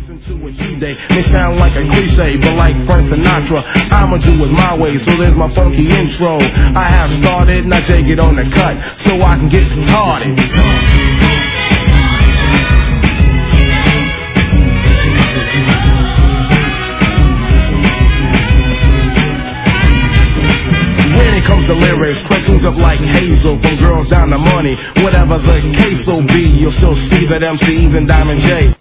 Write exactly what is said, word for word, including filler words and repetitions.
listen to a G-Day may sound like a cliche, but like Frank Sinatra, I'ma do it my way, so there's my funky intro. I have started, now take it on the cut, so I can get started. When it comes to lyrics, questions up like Hazel, from girls down to money. Whatever the case will be, you'll still see that M C's and Diamond J